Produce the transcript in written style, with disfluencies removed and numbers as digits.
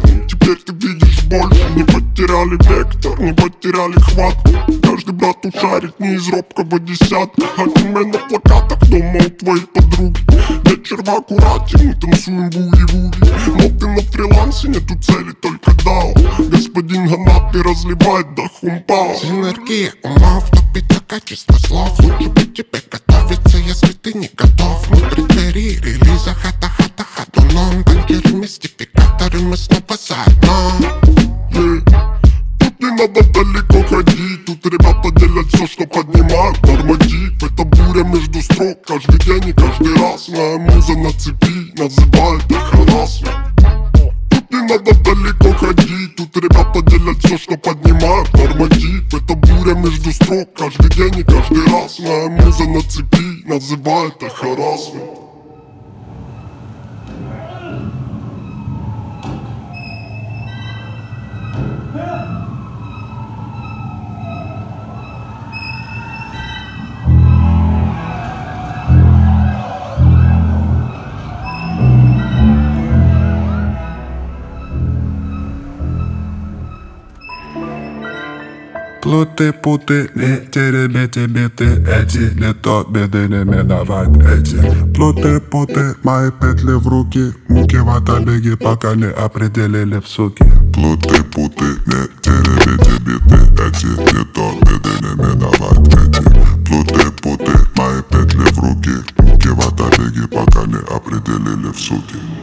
Теперь ты видишь больше. Не потеряли вектор, не потеряли хватку. Каждый брат ушарит не из робкого десятка. Аниме на плакатах дома у твоей подруги. Вечер в аккурате, мы танцуем буги-вуги. Но ты на фрилансе, нету цели, только дао. Господин Ганапи разливает до хумпао. Синергия умов, топится качество слов. Лучше бы тебе готовиться, если ты не готов. Мы преддверии релиза хата-хата-хатуном. Банкиры, мистификаторы, мы снова заодно. Тут не надо далеко ходить. Тут ребята делят все, что поднимают норматив. Это буря между строк, каждый день и каждый раз. Моя муза на цепи, называет это харассмент. Тут не надо далеко ходить. Тут ребята делят все, что поднимают норматив. Это буря между строк, каждый день и каждый раз. Моя муза на цепи, называет это харассмент. Плуты-путы, ветери-бети-биты, эти не то беды не миновать эти. Плуты-путы, мои петли в руки, муки в отобеги, пока не определили в суки. Плуты-путы, ветери-бети-биты, эти не то беды не миновать эти. Плуты-путы, мои петли в руки, муки в отобеги, пока не определили в суки.